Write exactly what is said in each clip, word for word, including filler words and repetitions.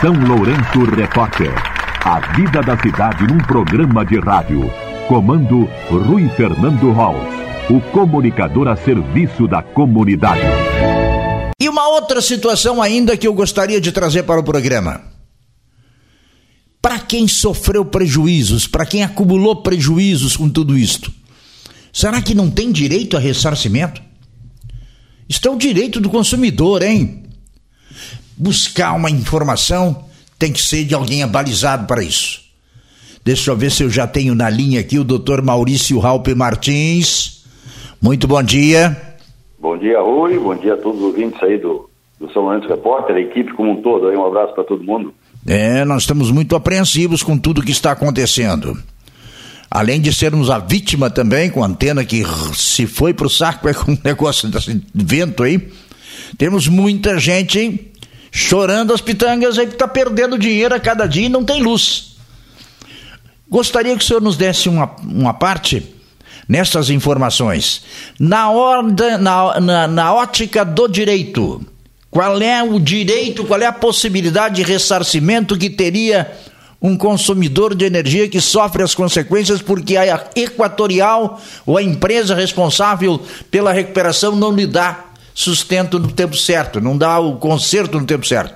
São Lourenço Repórter. A vida da cidade num programa de rádio. Comando Rui Fernando Holz, o comunicador a serviço da comunidade. E uma outra situação ainda que eu gostaria de trazer para o programa. Para quem sofreu prejuízos, para quem acumulou prejuízos com tudo isto, será que não tem direito a ressarcimento? Isto é o direito do consumidor, hein? Buscar uma informação tem que ser de alguém abalizado para isso. Deixa eu ver se eu já tenho na linha aqui o doutor Maurício Raupe Martins. Muito bom dia. Bom dia, Rui. Bom dia a todos os ouvintes aí do, do São Lourenço Repórter, a equipe como um todo. Aí um abraço para todo mundo. É, nós estamos muito apreensivos com tudo que está acontecendo. Além de sermos a vítima também, com a antena que se foi pro saco é com um negócio desse vento aí, temos muita gente chorando as pitangas aí que está perdendo dinheiro a cada dia e não tem luz. Gostaria que o senhor nos desse uma, uma parte nessas informações. Na, ordem, na, na, na ótica do direito, qual é o direito, qual é a possibilidade de ressarcimento que teria um consumidor de energia que sofre as consequências porque a Equatorial ou a empresa responsável pela recuperação não lhe dá sustento no tempo certo, não dá o conserto no tempo certo?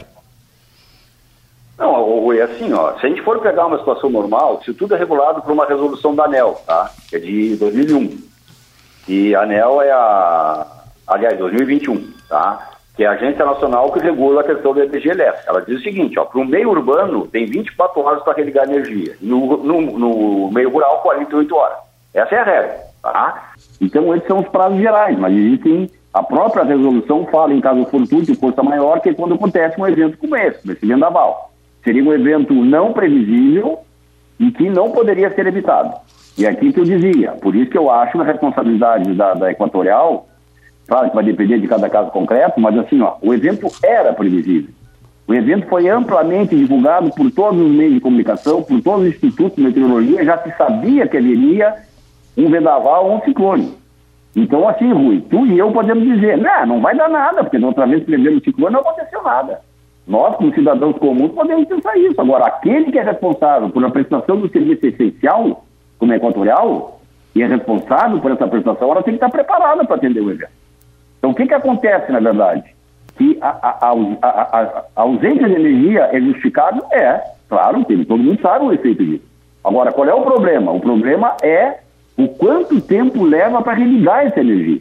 Não, é assim, ó, se a gente for pegar uma situação normal, isso tudo é regulado por uma resolução da ANEEL, tá? Que é de dois mil e um. E a ANEEL é a... Aliás, dois mil e vinte e um, tá? Que é a Agência Nacional que regula a questão da energia elétrica. Ela diz o seguinte, ó, para o meio urbano tem vinte e quatro horas para religar energia. No, no, no meio rural, quarenta e oito horas. Essa é a regra, tá? Então, esses são os prazos gerais, mas existem... A própria resolução fala, em caso fortuito e força maior, que é quando acontece um evento como esse, esse vendaval. Seria um evento não previsível e que não poderia ser evitado. E aqui que eu dizia, por isso que eu acho a responsabilidade da, da Equatorial, claro que vai depender de cada caso concreto, mas assim, ó, o evento era previsível. O evento foi amplamente divulgado por todos os meios de comunicação, por todos os institutos de meteorologia, já se sabia que haveria um vendaval ou um ciclone. Então, assim, Rui, tu e eu podemos dizer, não, não vai dar nada, porque da outra vez que prevemos o ciclone não aconteceu nada. Nós, como cidadãos comuns, podemos pensar isso. Agora, aquele que é responsável por a prestação do serviço essencial, como é Equatorial, e é responsável por essa prestação, ela tem que estar preparada para atender o evento. Então, o que que acontece, na verdade? Que a, a, a, a, a ausência de energia é justificável? É, claro, todo mundo sabe o efeito disso. Agora, qual é o problema? O problema é o quanto tempo leva para religar essa energia.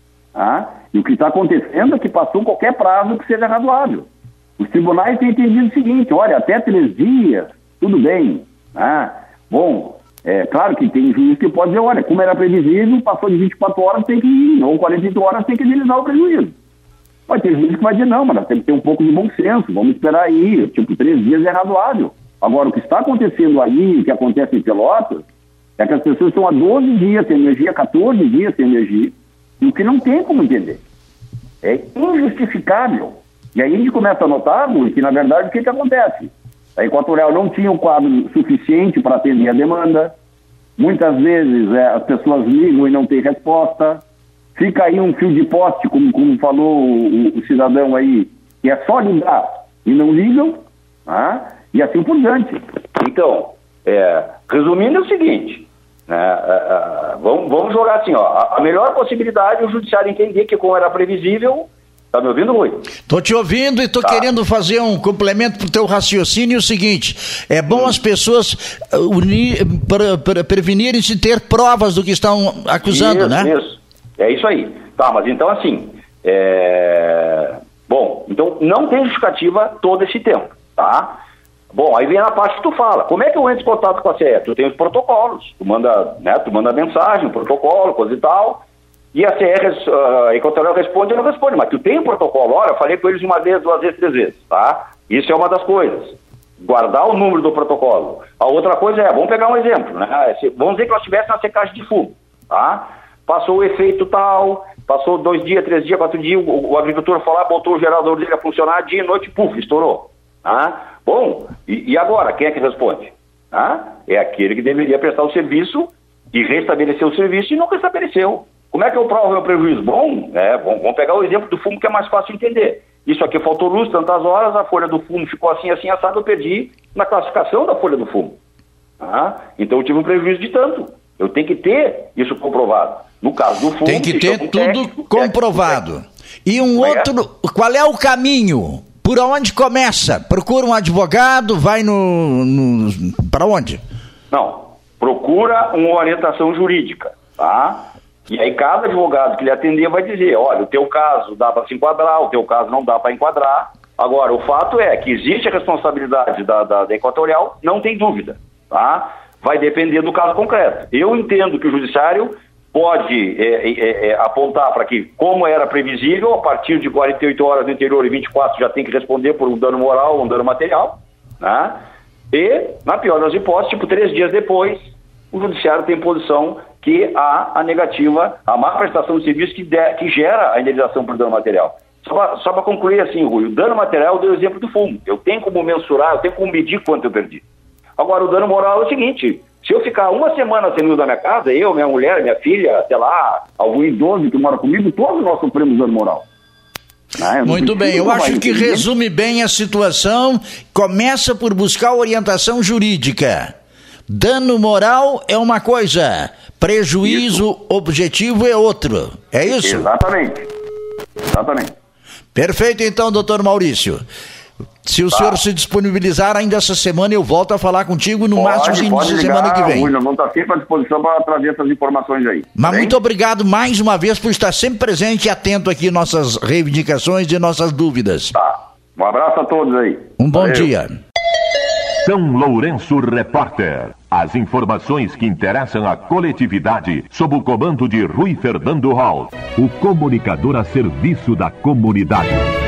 Tá? E o que está acontecendo é que passou qualquer prazo que seja razoável. Os tribunais têm entendido o seguinte, olha, até três dias, tudo bem. Tá? Bom, é claro que tem juiz que pode dizer, olha, como era previsível, passou de vinte e quatro horas, tem que ir, ou quarenta e oito horas, tem que indenizar o prejuízo. Pode ter juiz que vai dizer, não, mas nós temos que ter um pouco de bom senso, vamos esperar aí, tipo, três dias é razoável. Agora, o que está acontecendo aí, o que acontece em Pelotas, é que as pessoas estão há doze dias sem energia, quatorze dias sem energia, e o que não tem como entender. É injustificável. E aí a gente começa a notar, Rui, que na verdade o que que acontece? A Equatorial não tinha um quadro suficiente para atender a demanda, muitas vezes é, as pessoas ligam e não tem resposta, fica aí um fio de poste, como, como falou o, o cidadão aí, que é só ligar e não ligam, tá? E assim por diante. Então, é, resumindo é o seguinte, né, é, é, vamos, vamos jogar assim, ó, a, a melhor possibilidade é o judiciário entender que, como era previsível. Tá me ouvindo, Rui? Tô te ouvindo e tô tá. querendo fazer um complemento pro teu raciocínio. O seguinte, é bom hum. as pessoas unir, pre, pre, prevenirem-se ter provas do que estão acusando, isso, né? Isso, é isso aí. Tá, mas então assim, é... bom, então não tem justificativa todo esse tempo, tá? Bom, aí vem a parte que tu fala. Como é que eu entro em contato com a C E? Tu tem os protocolos, tu manda, né, tu manda mensagem, um protocolo, coisa e tal. E a C E, a Equatorial responde ou não responde, mas tu tem um protocolo. Olha, eu falei com eles uma vez, duas vezes, três vezes, tá? Isso é uma das coisas. Guardar o número do protocolo. A outra coisa é, vamos pegar um exemplo, né? Vamos dizer que nós estivéssemos na secagem de fumo, tá? Passou o efeito tal, passou dois dias, três dias, quatro dias, o, o agricultor foi lá, botou o gerador dele a funcionar, dia e noite, puf, estourou. Tá? Bom, e, e agora, quem é que responde? Tá? É aquele que deveria prestar o serviço e restabelecer o serviço e não restabeleceu. Como é que eu provo meu prejuízo? Bom, é, vamos pegar o exemplo do fumo que é mais fácil de entender. isso aqui faltou luz, tantas horas, a folha do fumo ficou assim, assim, assado, eu perdi na classificação da folha do fumo. Tá? Então eu tive um prejuízo de tanto. Eu tenho que ter isso comprovado. No caso do fumo... Tem que ter tudo técnico, comprovado. Técnico. E um Mas outro... É? Qual é o caminho? Por onde começa? Procura um advogado, vai no... no para onde? Não. Procura uma orientação jurídica, tá? E aí cada advogado que lhe atender vai dizer, olha, o teu caso dá para se enquadrar, o teu caso não dá para enquadrar. Agora, o fato é que existe a responsabilidade da, da, da Equatorial, não tem dúvida, tá? Vai depender do caso concreto. Eu entendo que o judiciário pode é, é, é, apontar para que, como era previsível, a partir de quarenta e oito horas no interior e vinte e quatro já tem que responder por um dano moral ou um dano material, né? E, na pior das hipóteses, tipo, três dias depois, o judiciário tem posição que há a negativa, a má prestação de serviço que, de, que gera a indenização por dano material. Só para concluir assim, Rui, o dano material eu dei o exemplo do fumo. Eu tenho como mensurar, eu tenho como medir quanto eu perdi. Agora, o dano moral é o seguinte, se eu ficar uma semana sem luz na minha casa, eu, minha mulher, minha filha, sei lá, algum idoso que mora comigo, todos nós sofremos dano moral. Ah, muito bem, eu acho que resume bem a situação. Começa por buscar orientação jurídica. Dano moral é uma coisa, prejuízo isso. objetivo é outro. É isso? Exatamente. Exatamente. Perfeito, então, doutor Maurício. Se o tá. senhor se disponibilizar ainda essa semana, eu volto a falar contigo no pode, máximo início de semana que vem. Nós vamos estar sempre à disposição para trazer essas informações aí. Mas bem? muito obrigado mais uma vez por estar sempre presente e atento aqui nossas reivindicações e nossas dúvidas. Tá. Um abraço a todos aí. Um bom Valeu. dia. São Lourenço Repórter. As informações que interessam a coletividade sob o comando de Rui Fernando Hall, o comunicador a serviço da comunidade.